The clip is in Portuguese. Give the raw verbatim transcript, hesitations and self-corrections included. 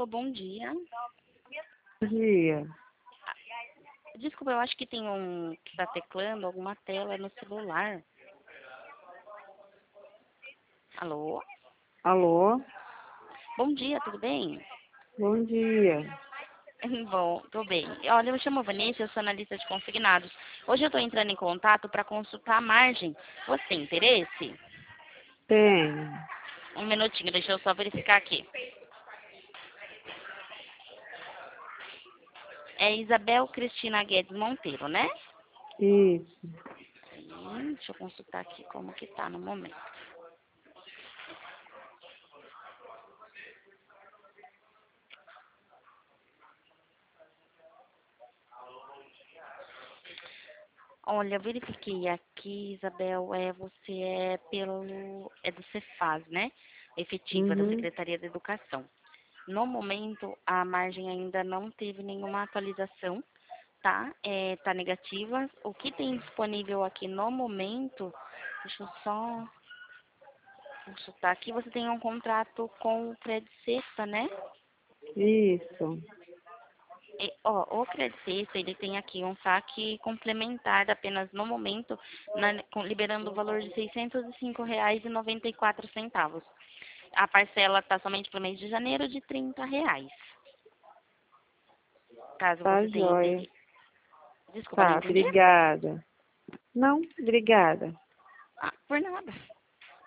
Alô, bom dia. Bom dia. Desculpa, eu acho que tem um que está teclando alguma tela no celular. Alô? Alô? Bom dia, tudo bem? Bom dia. Bom, tô bem. Olha, eu me chamo Vanessa, eu sou analista de consignados. Hoje eu estou entrando em contato para consultar a margem. Você tem interesse? Tenho. Um minutinho, deixa eu só verificar aqui. É Isabel Cristina Guedes Monteiro, né? Isso. Hum, deixa eu consultar aqui como que tá no momento. Olha, eu verifiquei aqui, Isabel, é, você é pelo. É do Cefaz, né? Efetiva da Uhum. Secretaria da Educação. No momento, a margem ainda não teve nenhuma atualização, tá? É, tá negativa. O que tem disponível aqui no momento, deixa eu só consultar aqui, você tem um contrato com o Credit Sexta, né? Isso. E, ó, o Credit Sexta, ele tem aqui um saque complementar apenas no momento, na- com- liberando o valor de seiscentos e cinco reais e noventa e quatro centavos. A parcela está somente para o mês de janeiro de trinta reais. Caso Tá você tenha joia. interesse. Desculpa, não Tá, entendi? obrigada. Não, obrigada. Ah, por nada.